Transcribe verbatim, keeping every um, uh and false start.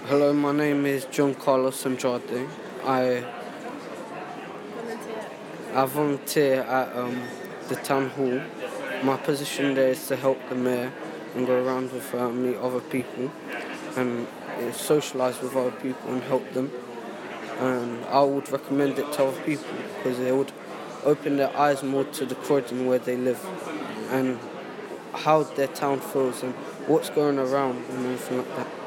Hello, my name is John Carlos Andrade. I I volunteer at um, the town hall. My position there is to help the mayor and go around with uh, meet other people and uh, socialise with other people and help them. And I would recommend it to other people because it would open their eyes more to the Croydon where they live and how their town feels and what's going around and everything like that.